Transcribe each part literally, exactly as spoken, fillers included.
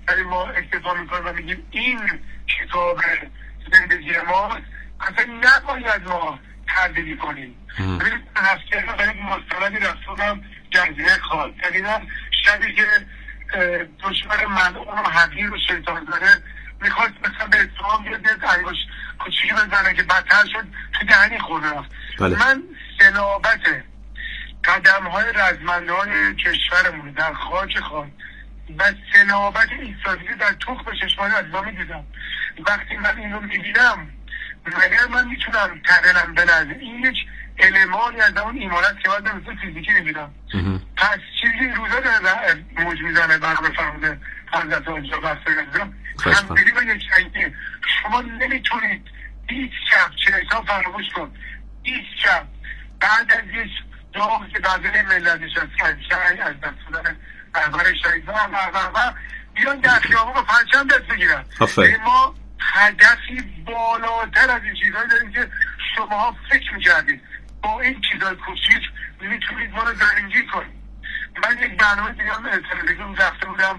ولی ما اکتفا میکنیم و میگیم این کتاب زندگی ماست، اصلا نباید ما تردیدی کنیم. ببینید هفته ها برای مستندی رفتونم جزیره خال تقریبا شبی که دشمن ملعون و حقیر و شیطان زده میخواست مثلا به اتهام بیاد بیاد عیاش کوچیکی بزنه که بدتر شد تو دهنی خورده رفت. من صلابت قدم های رزمنده های کشورمون در خاک خان و صلابت ایستادگی در تخم چشمانی از ما میدیدم. وقتی من این رو میبینم مگر من میتونم تقریبا بنظر این یک المانی از اون ایمانت که باید مثل فیزیکی میبینم. پس چیزی روزا در موج میزنه برای فرموده حضرت آنجا بسته گذارم همدلی و یک شنگی شما نمیتونید هیچ شب چه حساب فراموش کن هیچ شب بعد از یک داغ که بعدی ملتش از شنگ از دست بودن بربر شهید و و و بیان در خیابون با پنچم دست بگیرن. ما هدفی بالاتر از این چیزهایی داریم که شما ها فکر میکردید با این چیزهای کوچیک میتونید ما رو درنگی کنید. من یک برنامه دیگه هم تلویزیون رفته بودم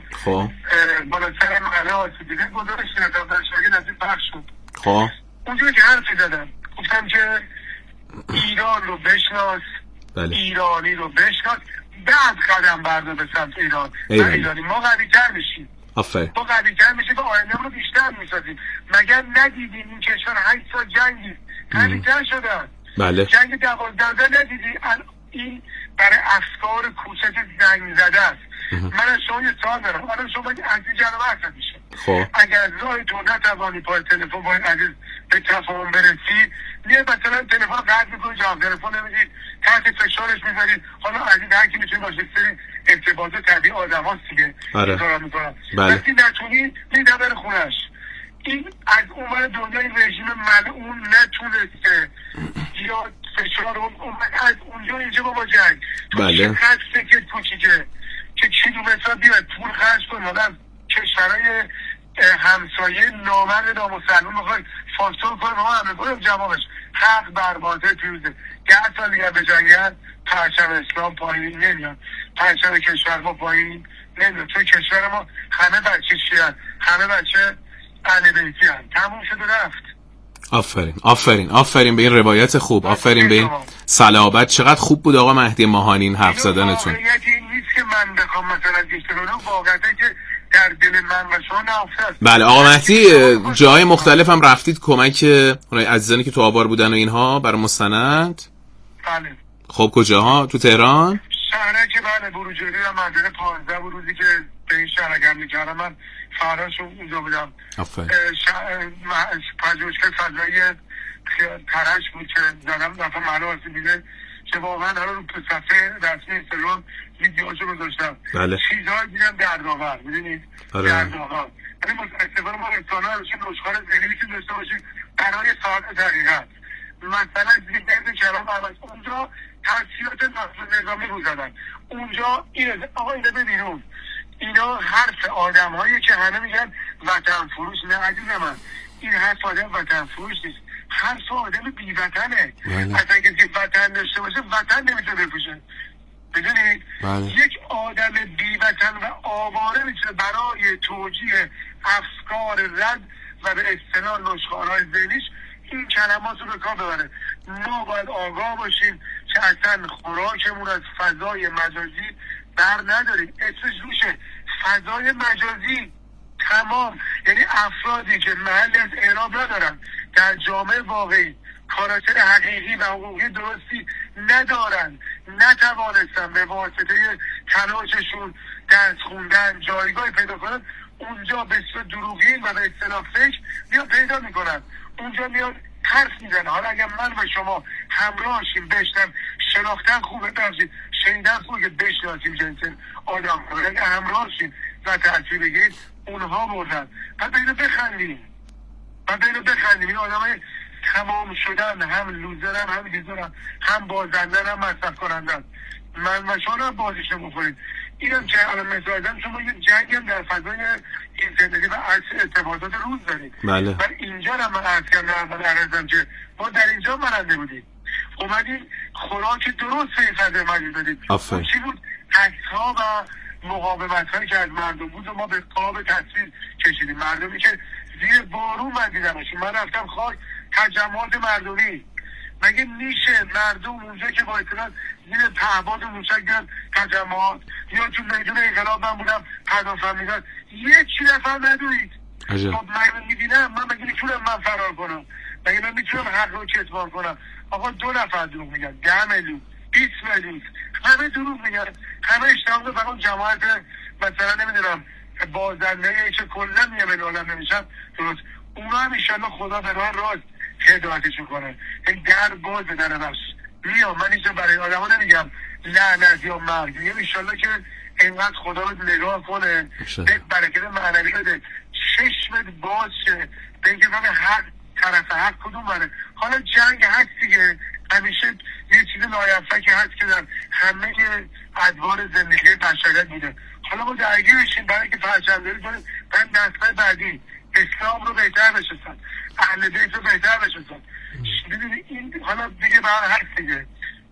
بالاتر محله آسیبیده گذارش نتم در شاگه نزید پخش شد. خب اونجوری که حرفی زدم گفتم که ایران رو بشناس بله. ایرانی رو بشناس بعد قدم برده به سمت ایران و ایرانی ما قوی تر میشیم آفر. ما قوی تر میشیم و آینده رو بیشتر میسازیم. مگر ندیدیم این کشور هشت سال جنگی قوی تر شدن بله. جنگ دوازده ندیدی این برای افکار کوچک زنگ زده است. من از شما یه سوال دارم الان شما باید عزیز جناب حسد میشه خب اگر از راه تو نتوانی پای تلفن باید عزیز به تفاهم برسی میه مثلا تلفن قطع میکنی جواب تلفن نمیدی تحت فشارش میذاری. حالا عزیز هر کی میتونه باشه سری ارتباط طبیعی آدم هاست دیگه آره. میکنم بله. وقتی نتونی میده بره خونش. این از اون دنیای رژیم ملعون نتونسته یا فشار اون از اونجا اینجا بابا جنگ بله. چقدر فکر کوچیکه که کیلومتر بیاد پول خرج کن حالا از کشورهای همسایه نامرد نامسلمون میخوای فاکتور کنه ما همه کنیم جوابش حق بر باطل پیروزه. ده سال دیگه به جنگل پرچم اسلام پایین نمیاد پرچم کشور ما پایین نمیاد. توی کشور ما همه بچه شیعه همه بچه اهل بیتی هم تموم شده رفت. آفرین آفرین آفرین به این روایت خوب آفرین به این صلابت. چقدر خوب بود آقا مهدی ماهانی این حرف زدنتون. واقعیت این نیست که من بخوام مثلا دیشترونو واقعیت که در دل من و شما نافتاد. بله آقا مهدی جای مختلف هم رفتید کمک عزیزانی که تو آوار بودن و اینها برای مستند. بله. خب کجاها؟ تو تهران؟ شهره که بله بروجردی و منطقه پانزده بود روزی که به این شهر گم میکردم من فراش اونجا بودم. پژوهشگر فضایی ترش بود که زدم دفعه محله آسیبیده که واقعا حالا رو صفحه رسمی اینستاگرام ویدیوهاشو گذاشتم. بله. چیزهای دیدم دردآور میدونید دردآور. ولی استفاده ما رسانه رو چه نشخوار ذهنی که داشته باشیم برای ساعت حقیقت مثلا درد کلام عوض اونجا تحصیلات نصف نظامی رو زدن اونجا اینه آقا اینه ببینون اینا حرف آدم هایی که همه میگن وطن فروش. نه عزیز من این حرف آدم وطن فروش نیست حرف آدم بی وطنه. اصلا کسی وطن داشته باشه وطن نمیتونه بپوشه بدونید. یک آدم بی وطن و آواره میتونه برای توجیه افکار رد و به اصطلاح نشخوارهای ذهنیش این کلمات رو به کار ببره. ما باید آگاه باشیم که اصلا خوراکمون از فضای مجازی بر نداریم. اسمش روشه فضای مجازی تمام. یعنی افرادی که محل از اعراب ندارن در جامعه واقعی کاراکتر حقیقی و حقوقی درستی ندارن نتوانستن به واسطه تلاششون درس خوندن جایگاه پیدا کنن اونجا به صورت دروغین و به اصطلاح فکر میاد پیدا میکنن اونجا میاد حرف میزنه. حالا اگر من و شما همراهشیم بشنم شناختن خوبه باشید شنیدن خوبه که بشناسیم جنس آدم ها اگر همراهشیم و تحصیل بگید اونها بردن و بینو بخندیم و بینو بخندیم. این آدم های تمام شدن هم لوزرن هم دیزرن هم بازندن هم مصرف کنندن. من و شما هم بازیش نموفرید اینم که الان مثال دارم شما یه جنگ هم در فضای اینترنتی و ارتباطات روز دارید. بله. من اینجا هم من عرض کردم و عرضم که ما در اینجا مرنده بودیم اومدیم خوراک درست به این فضای مجید دادیم. چی بود؟ عکس‌ها و مقاومت هایی که از مردم بود و ما به قاب تصویر کشیدیم. مردمی که زیر بارون من دیدمشون، من رفتم خاک تجمعات مردمی. مگه میشه مردم اونجا که با اطلاع زیر پهباد و موشک بیان تجمعات، یا تو میدون انقلاب من بودم پدافند میدن یک چی نفر ندوید؟ خب من میبینم، من مگه میتونم من فرار کنم؟ مگه من میتونم حق رو کتمان کنم؟ آقا دو نفر دروغ میگن، ده میلیون بیست میلیون همه دروغ میگن، همه اشتباه فقط جماعت مثلا نمیدونم بازنده که کلا میگه به عالم نمیشن درست. اونا هم انشالله خدا به راه راست هدایتش کنه. این در باز در نفس میام. من اینجا برای آدم ها نمیگم لعنت یا مرگ، میگم انشالله که اینقدر خدا رو نگاه کنه، به برکت معنوی بده، چشمت باز شه به اینکه من حق طرف حق کدوم بره. حالا جنگ هست دیگه، همیشه یه چیز نایفته هست که در همه ادوار زندگی بشریت میده. حالا ما درگیر بشیم برای که پرچم‌داری کنیم، برای نسل بعدی اسلام رو بهتر بشناسن، اهل بیت رو بهتر بشناسن. ببینید این حالا دیگه بر هست دیگه.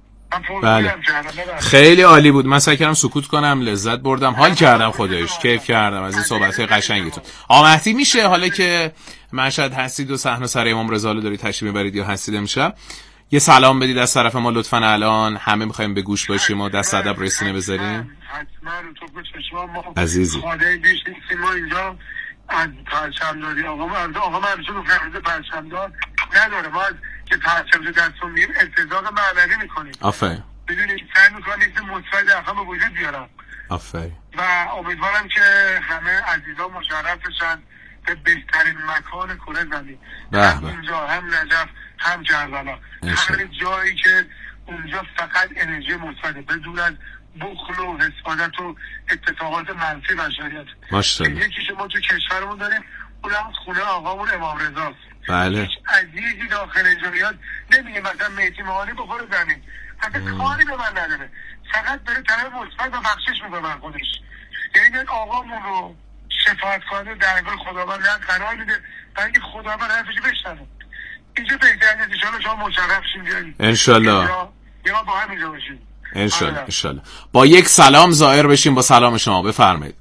بله. خیلی عالی بود. من سعی کردم سکوت کنم، لذت بردم، حال کردم، خودش کیف کردم از این صحبت‌های قشنگتون. آقا مهدی میشه حالا که مشهد هستید و صحنه سر امام رضا رو دارید تشریف میبرید یا هستید امشب یه سلام بدید از طرف ما لطفاً؟ الان همه می‌خوایم به گوش باشیم و دست ادب رسینه بذاریم. حتما تو گوش شما عزیزی. خدای بیش نیستیم ما اینجا از پرچم‌داری. آقا مرد آقا مرد رو فرض پرچم‌دار نداره، ما که پرچم دستون میگیم التزام معنوی میکنیم. آفرین. ببینید سعی میکنید که مثبت افهم به وجود بیارم. آفرین. و امیدوارم که همه عزیزان مشرف بشن به بهترین مکان کره زمین. هم اینجا، هم نجف، هم کربلا. هر جایی که اونجا فقط انرژی مثبت بدون از بخل و حسادت و اتفاقات منفی بشریت. ماشاءالله. یکی شما تو کشورمون داریم، اونم خونه آقامون امام رضاست. بله. هیچ عزیزی داخل اینجا میاد نمیگه مثلا مهدی ماهانی بخوره زمین. اصلا کاری به من نداره. فقط داره طرف مثبت و بخشش میکنه من خودش. یعنی آقامون رو شفاعت کننده درگاه خداوند قرار میده برای اینکه خداوند حرفش بشنوه. اینجا بهتره ان شاءالله شما مشرف شین بیارید. ان شاءالله. یا با هم اینجا باشیم. ان شاءالله ان شاءالله. با یک سلام ظاهر بشیم با سلام شما، بفرمایید.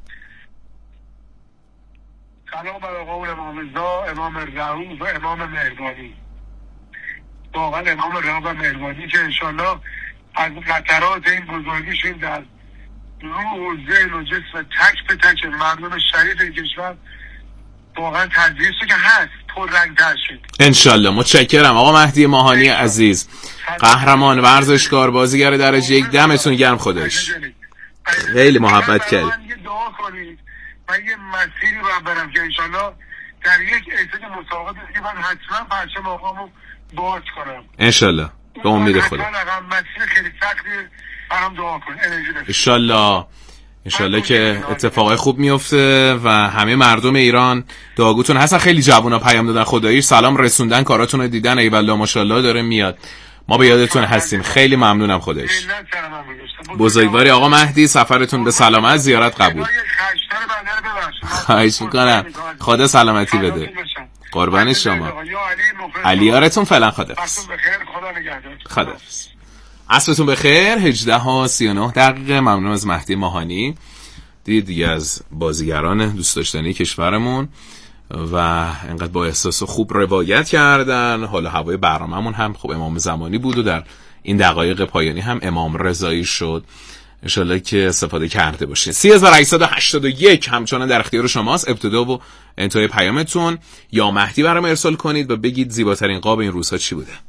سلام بر آقا امام رضا، امام رؤوف و امام مهربانی. واقعا امام رؤوف و مهربانی که انشالله از قطرات این بزرگیشون در روح و ذهن و جسم تک به تک مردم شریف این کشور واقعا تدریسه که هست پر رنگ تر شد. انشالله. متشکرم آقا مهدی ماهانی عزیز، قهرمان ورزشکار بازیگر درجه یک. دمتون گرم. خودش خیلی محبت کرد. من یه دعا کنید، من یه مسیری رو برم که انشالله در یک ایساد مسابقات که من حتما پرچم آقامو باز کنم انشالله، به امید خدا. مسیر خیلی سختی برام دعا کنید. انشالله انشالله که اتفاقای خوب میفته و همه مردم ایران دعاگوتون هستن. خیلی جوونا پیام دادن خداییش سلام رسوندن، کاراتون رو دیدن، ای والله ماشاءالله داره میاد، ما به یادتون هستیم. خیلی ممنونم. خودش بزرگواری آقا مهدی، سفرتون به سلامت، زیارت قبول. خواهش میکنم، خدا سلامتی بده. قربان شما. علیارتون فعلا. خداحافظ. خداحافظ. عصرتون بخیر. هجده و سی و نه دقیقه. ممنون از مهدی ماهانی، دیگه دیگه از بازیگران دوست داشتنی کشورمون و انقدر با احساس خوب روایت کردن. حالا هوای برنامه‌مون هم خب امام زمانی بود و در این دقایق پایانی هم امام رضایی شد. انشالله که استفاده کرده باشین. سه هزار و هشتصد و هشتاد و یک همچنان در اختیار شماست. ابتدا و انتهای پیامتون یا مهدی برام ارسال کنید و بگید زیباترین قاب این روزها چی بوده.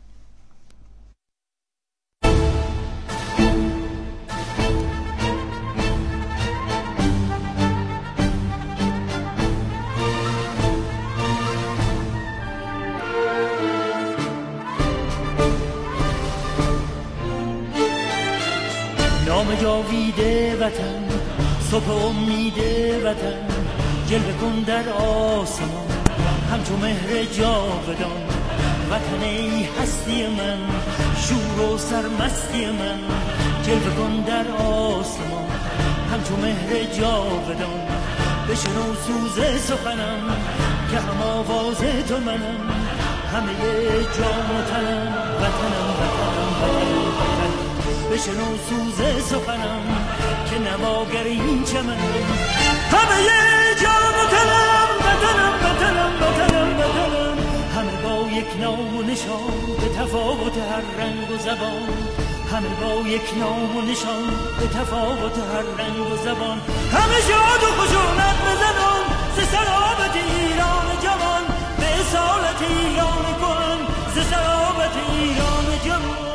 نام جاویده وطن، صبح امید وطن، جلوه کن در آسمان همچون مهر جاودان. وطن ای هستی من، شور و سرمستی من، جلوه کن در آسمان همچون مهر جاودان. بشنو سوز سخنم که هم آواز تو منم، همه جان و تنم، وطنم وطنم وطنم وطن. بشنو سوز سخنم که نواگر این چمنم. همه یه جان و تنم وطنم وطنم وطنم وطنم، همه با یک نام و نشان به تفاوت هر رنگ و زبان، همه با یک نام و نشان به تفاوت هر رنگ و زبان، همه شاد و خشونت بزنان ز سرابت ایران جوان، به اصالت ایران کهن ز سرابت ایران جوان.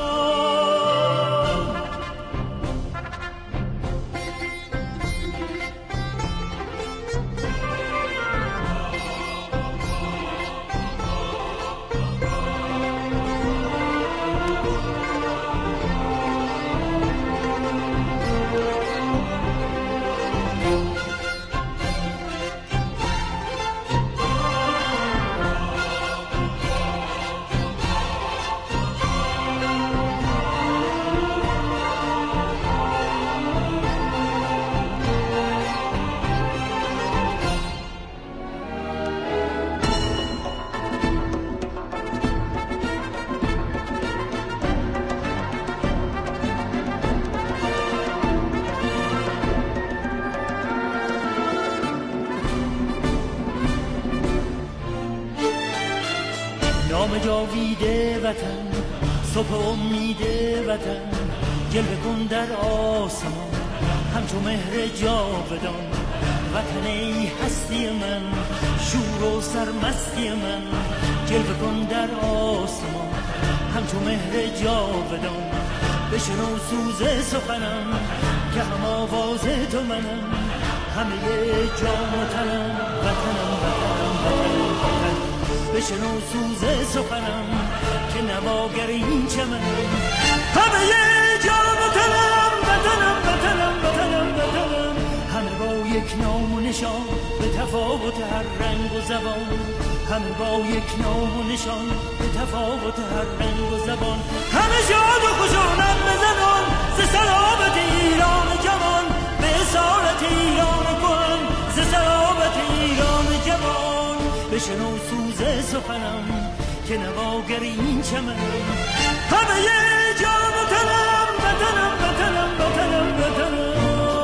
نام جاویده وطن، صبح امید وطن، جلوه کن در آسمان همچو مهر جاودان. وطن ای هستی من، شور و سرمستی من، جلوه کن در آسمان همچو مهر جاودان. بشنو سوز سخنم که هم آواز تو منم، همه جان و تنم وطنم وطنم وطنم وطنم. بشنو سوز سخنم که نواگر این چمنم، همه جان و تنم وطنم وطنم وطنم وطنم، همه با یک نام و نشان به تفاوت هر رنگ و زبان، همه با یک نام و نشان به تفاوت هر رنگ و زبان، همه شاد و خشونت بزنان ز سرابت ایران جوان، به اصالت ایران کهن ز سرابت ایران جوان. بشنو سوز سخنم که نواگر این چمنم، همه جان و تنم وطنم وطنم وطنم وطنم.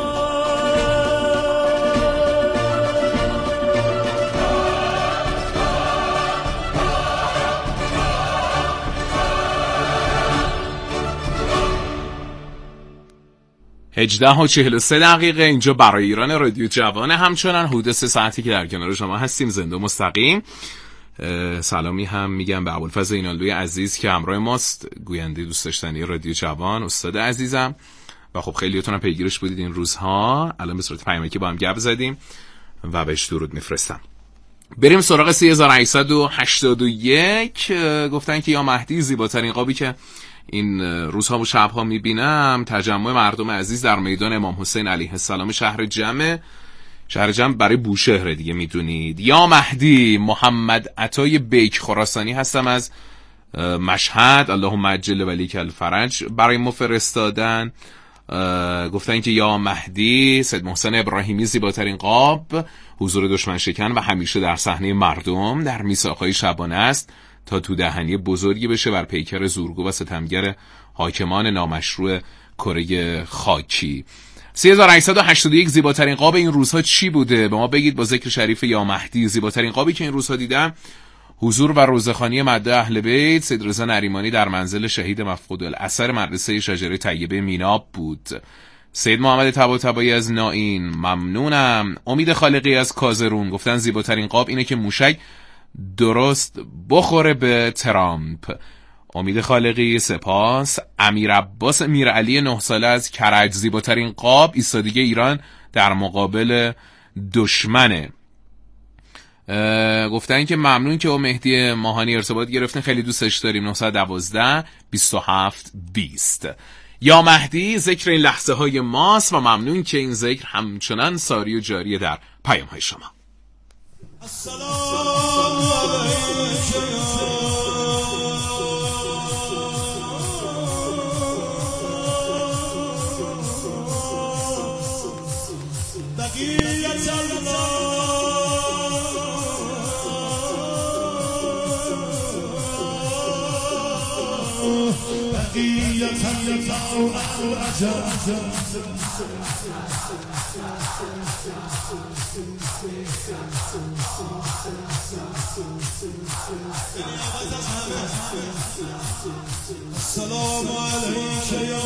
هجده و چهل و سه دقیقه اینجا برای ایران رادیو جوان، همچنان حدود سه ساعتی که در کنار شما هستیم زنده و مستقیم. سلامی هم میگم به ابوالفضل اینالوی عزیز که همراه ماست، گوینده دوست داشتنی رادیو جوان، استاد عزیزم، و خب خیلیاتون هم پیگیرش بودید این روزها. الان به صورت پیامکی با هم گپ زدیم و بهش درود میفرستم. بریم سراغ سه هزار و هشتصد و هشتاد و یک. گفتن که یا مهدی، زیباترین قابی که این روزها و شبها میبینم تجمع مردم عزیز در میدان امام حسین علیه السلام شهر جمع. شهر جمع برای بوشهر دیگه میدونید. یا مهدی، محمد عطای بیک خراسانی هستم از مشهد، اللهم عجل ولیک الفرج برای ما فرستادن. گفتن که یا مهدی، سید محسن ابراهیمی، زیباترین قاب، حضور دشمن شکن و همیشه در صحنه مردم در میثاق‌های شبانه است تا تو دهنی بزرگی بشه بر پیکر زورگو و ستمگر حاکمان نامشروع کره خاکی. سه هزار و هشتصد و هشتاد و یک. زیباترین قاب این روزها چی بوده؟ به ما بگید با ذکر شریف یا مهدی. زیباترین قابی که این روزها دیدم حضور و روزخوانی مده اهل بیت سید رضا نریمانی در منزل شهید مفقود الاثر مدرسه شجره طیبه میناب بود. سید محمد طباطبایی از نائین، ممنونم. امید خالقی از کازرون گفتن زیباترین قاب اینه که موشک درست بخوره به ترامپ. امید خالقی، سپاس. امیر عباس میرعلی نه ساله از کرج، زیباترین قاب ایستادگی ایران در مقابل دشمنه. گفتن که ممنون که با مهدی ماهانی ارتباط گرفتین، خیلی دوستش داریم. نه یک دو بیست و هفت بیست. یا مهدی، ذکر این لحظه های ماست و ممنون که این ذکر همچنان ساری و جاری در پیام های شما. السلام علیکم. سلام علیک یا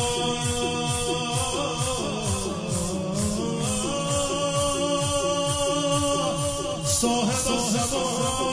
صاحب الزمان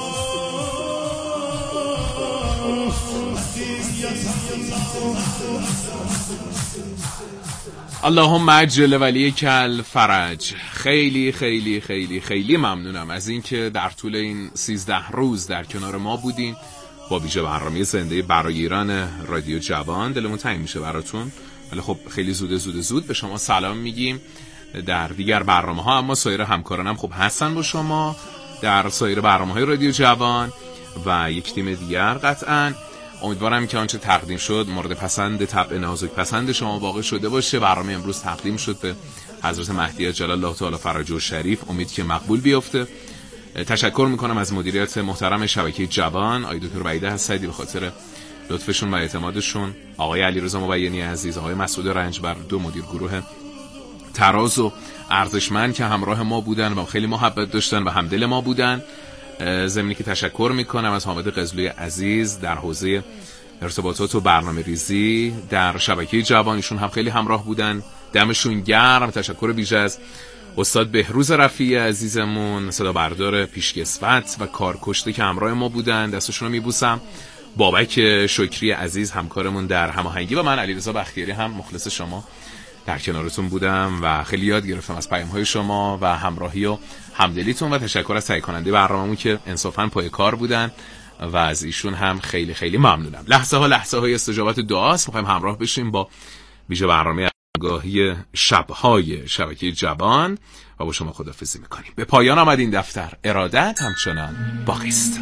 اللهم عجل ولی کل فرج. خیلی خیلی خیلی خیلی ممنونم از اینکه در طول این سیزده روز در کنار ما بودین با ویژه برنامه زنده برای ایران رادیو جوان. دلمون تنگ میشه براتون، ولی خب خیلی زود زود زود به شما سلام میگیم در دیگر برنامه ها. اما سایر همکارانم خب هستن با شما در سایر برنامه های رادیو جوان و یک تیم دیگر. قطعاً امیدوارم که آنچه تقدیم شد مورد پسند طبع نازک پسند شما واقع شده باشه. برنامه امروز تقدیم شد به حضرت مهدی جلال الله تعالی فرجه شریف. امید که مقبول بیفته. تشکر میکنم از مدیریت محترم شبکه جوان، آقای دکتر وحید حسدی، به خاطر لطفشون و اعتمادشون، آقای علیرضا مبینی عزیز، آقای مسعود رنجبر، دو مدیر گروه تراز و ارزشمند که همراه ما بودن و خیلی محبت داشتن و همدل ما بودن. ضمنی که تشکر میکنم از حامد قزلوی عزیز در حوزه ارتباطات و برنامه ریزی در شبکه جوان، ایشون هم خیلی همراه بودن، دمشون گرم. تشکر ویژه از استاد بهروز رفیعی عزیزمون، صدا بردار پیشکسوت و کارکشته که همراه ما بودن، دستشون رو میبوسم. بابک شکری عزیز همکارمون در هماهنگی و من علیرضا بختیاری هم مخلص شما در کنارتون بودم و خیلی یاد گرفتم از پیام‌های شما و همراهی و همدلیتون و تشکر از تهیه کننده برنامه‌مون که انصافاً پای کار بودن و از ایشون هم خیلی خیلی ممنونم. لحظه ها لحظه های استجابت دعاست. می‌خوایم همراه بشیم با ویژه برنامه آگاهی شب‌های شبکه جوان و با شما خداحافظی می‌کنیم. به پایان آمد این دفتر. ارادت همچنان باقی است.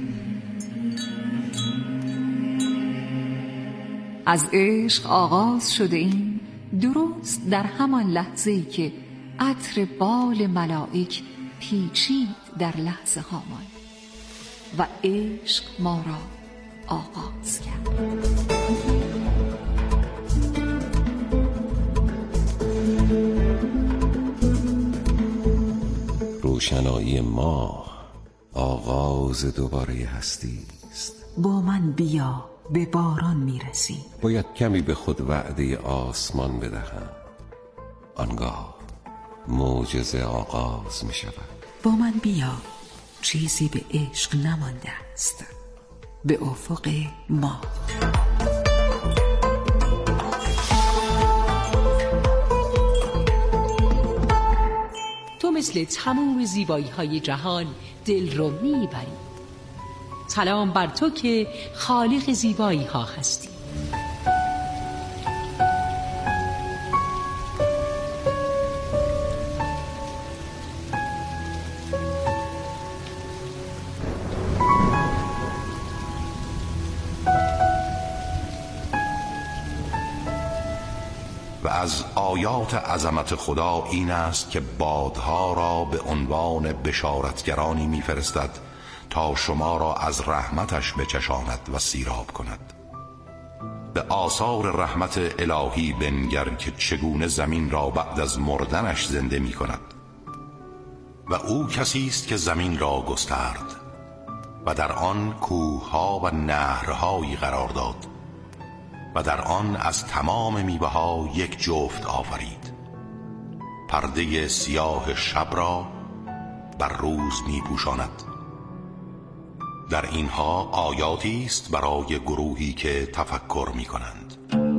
از عشق آغاز شده این درست در همان لحظه‌ای که عطر بال ملائک پیچید در لحظه هامان و عشق ما را آغاز کرد. روشنایی ماه آغاز دوباره هستی است. با من بیا به باران میرسی. باید کمی به خود وعده آسمان بدهم، آنگاه معجزه آغاز می شود. با من بیا، چیزی به عشق نمانده است، به افق ما. تو مثل تمام زیبایی های جهان دل رو میبری. سلام بر تو که خالق زیبایی ها هستی. و از آیات عظمت خدا این است که بادها را به عنوان بشارتگرانی میفرستد تا شما را از رحمتش بچشاند و سیراب کند. به آثار رحمت الهی بنگر که چگونه زمین را بعد از مردنش زنده می کند. و او کسی است که زمین را گسترد و در آن کوهها و نهرهایی قرار داد و در آن از تمام میوه‌ها یک جفت آفرید. پرده سیاه شب را بر روز می پوشاند. در اینها آیاتی است برای گروهی که تفکر می کنند.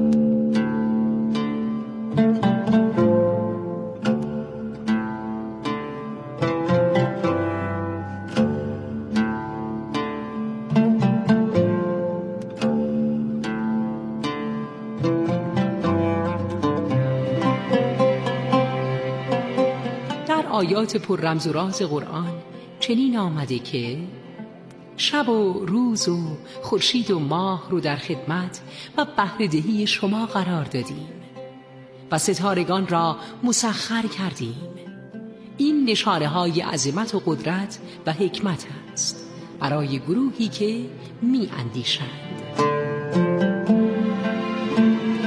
در آیات پر رمز و راز قرآن چنین آمده که شب و روز و خورشید و ماه رو در خدمت و بهره دهی شما قرار دادیم و ستارگان را مسخر کردیم. این نشانه های عظمت و قدرت و حکمت است برای گروهی که می اندیشند.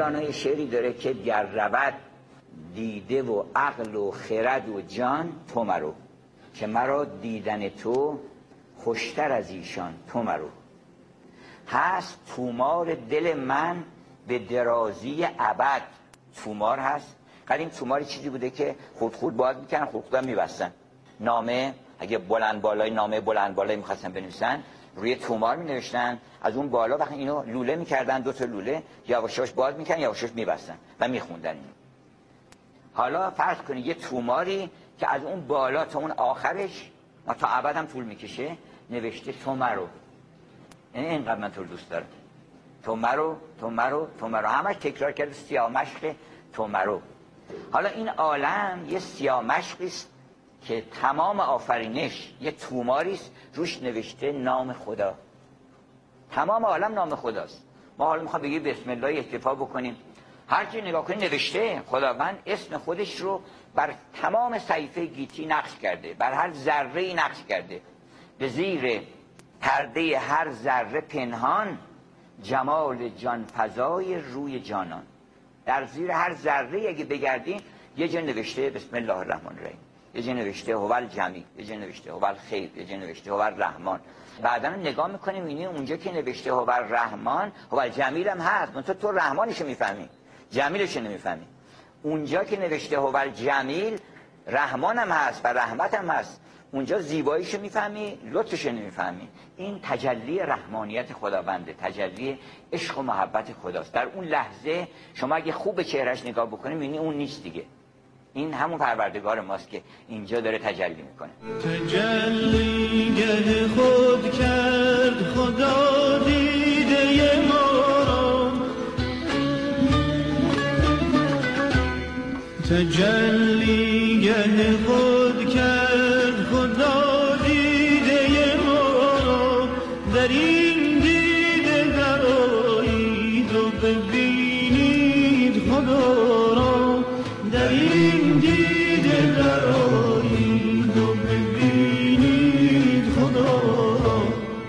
مولانا شعری داره که گر رود دیده و عقل و خرد و جان تو مرو، که مرا دیدن تو خوشتر از ایشان تو مرو. هست تومار دل من به درازی ابد. تومار هست، قدیم تومار چیزی بوده که خود خود باز میکنن، خود خود میبستن. نامه اگه بلند بالای نامه بلند بالای میخواستن بنویسن، روی تومار می نوشتن، از اون بالا وقتی اینو لوله میکردن، دو تا لوله یواشاش باز میکردن، یواشاش میبستن و میخوندن اینو. حالا فرض کنید یه توماری که از اون بالا تا اون آخرش و تا ابد هم طول میکشه نوشته تو مرو. یعنی اینقدر من تو رو دوست دارم، تو مرو تو مرو تو مرو، همش تکرار کرده سیاه مشق تو مرو. حالا این عالم یه سیاه مشقی است که تمام آفرینش یه توماری است روش نوشته نام خدا. تمام عالم نام خداست. ما حالا میخوام بگیم بسم الله اکتفا بکنیم، هر چی نگاه کنید نوشته خداوند اسم خودش رو بر تمام صحیفه گیتی نقش کرده، بر هر ذره‌ای نقش کرده. به زیر پرده هر ذره پنهان جمال جان فزای روی جانان. در زیر هر ذره اگه بگردین یه جا نوشته بسم الله الرحمن الرحیم، یه جا نوشته هو الجمیع، یه جا نوشته هو الخیر، یه جا نوشته هو الرحمن. بعدا نگاه میکنیم میبینیم اونجا که نوشته هو الرحمن هو الجمیل هم هست، منتها تو رحمانشو میفهمی، جمیلشو نمیفهمی. اونجا که نوشته هو الجمیل رحمان هم هست و رحمت هم هست، اونجا زیباییشو میفهمی، لطفشو نمیفهمی. این تجلی رحمانیت خداونده، تجلی عشق و محبت خداست. در اون لحظه شما اگه خوب به چهرهش نگاه بکنید میبینی اون نیست دیگه، این همون پروردگار ماست که اینجا داره تجلی میکنه. تجلی گه خود کرد خدا دیده ما، تجلی گه خود کرد خدا دیده ما، در این دیده درآیید و ببینید خدا را، در این دیده درآیید و ببینید خدا را.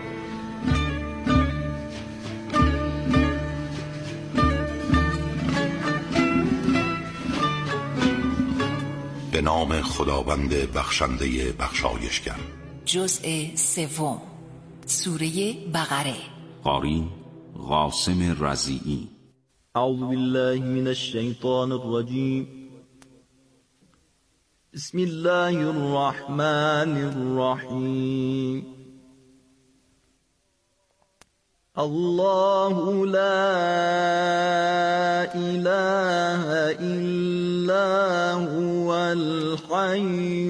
به نام خداوند بخشنده بخشایشگر. جزء سوم، سوره بقره. قاری قاسم رضیعی. اعوذ بالله من الشیطان الرجیم. بسم الله الرحمن الرحیم. الله لا اله الا هو الحي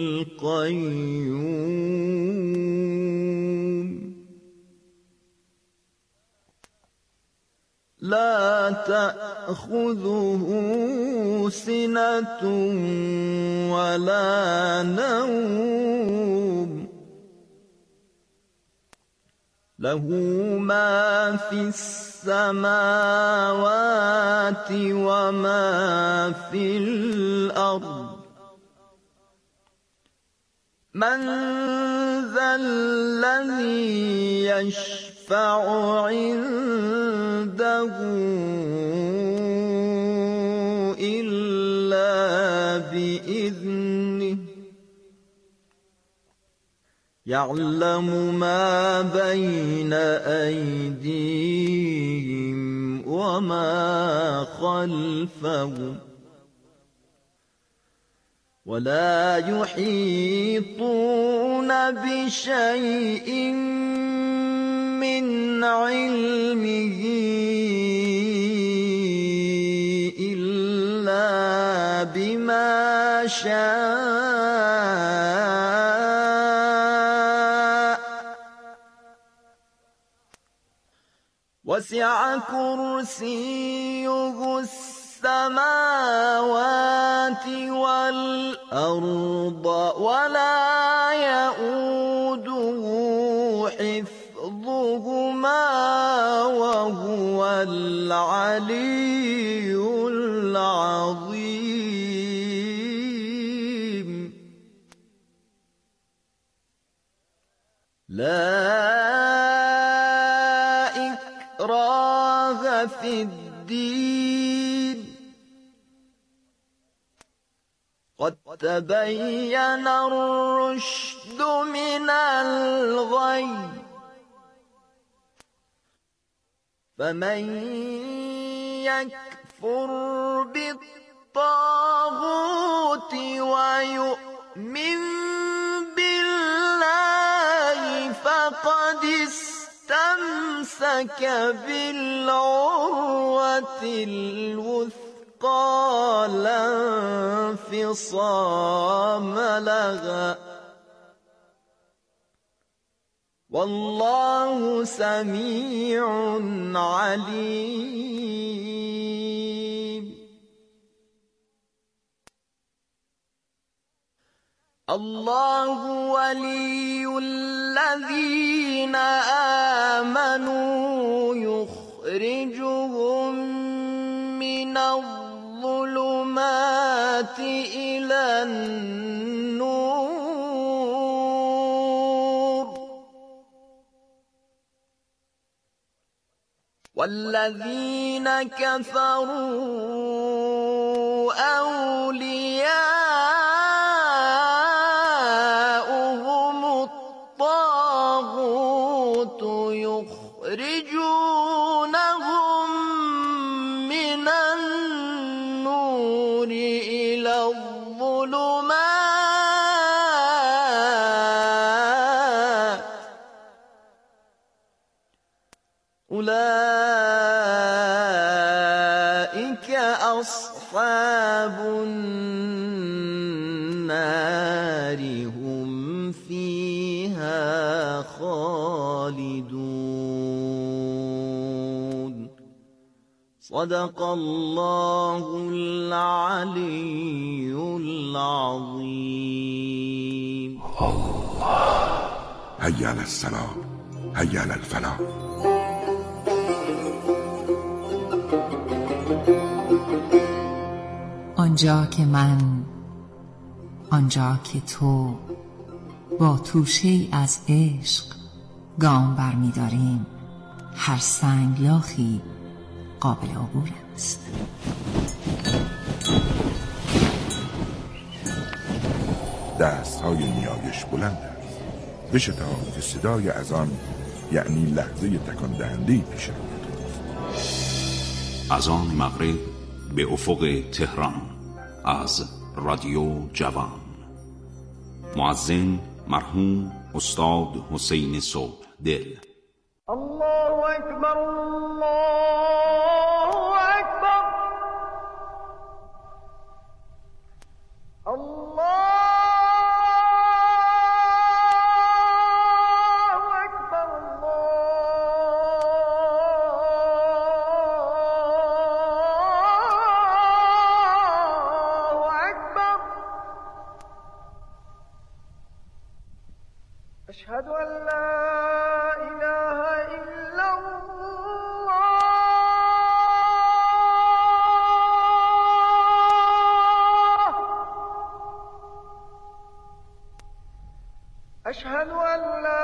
القيوم لا تأخذه سنة ولا نوم له ما في السماوات وما في الأرض من ذا الذي يشفع عنده إلا بإذنه يعلم ما بين أيديهم وما خلفهم ولا يحيطون بشيء من علمه إلا بما شاء وسع كرسيه السماوات والأرض ولا يؤوده حفظهما وهو العلي العظيم لا إكراه في الدين تبين الرشد من الغي فمن يكفر بالطاغوت ويؤمن بالله فقد استمسك بالعروة الوثقى لا انفصام لها والله سميع عليم. الله ولي الذين آمنوا يخرجهم من الظلمات إلى النور والذين كفروا أولياؤهم الطاغوت يخرجونهم من النور إلى الظلمات أولئك أصحاب النار هم فيها خالدون. صدق الله العلي العظيم. الله هيا على السلام هيا على الفلاح. آنجا که من، آنجا که تو با توشه‌ای از عشق گام برمی داریم، هر سنگلاخی قابل عبور است. دست های نیایش بلند است. بشتاب که صدای از آن یعنی لحظه تکان دهنده پیش روی توست. از آن مغرب به افق تهران از رادیو جوان. مؤذن مرحوم استاد حسین صبح دل. الله اکبر الله اکبر الله أشهد أن لا إله إلا الله أشهد أن لا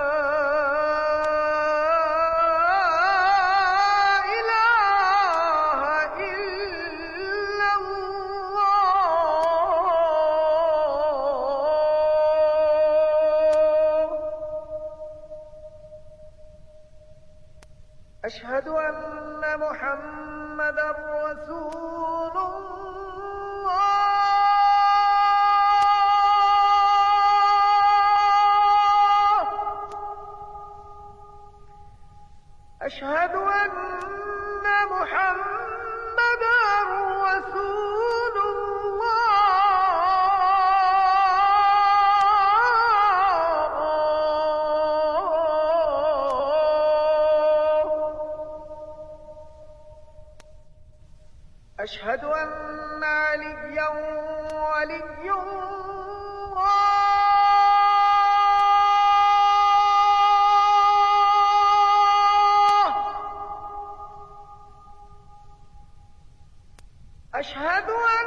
أشهد أن محمدًا رسول الله أشهد أن محمدًا رسول أشهد أن عليا ولي الله أشهد أن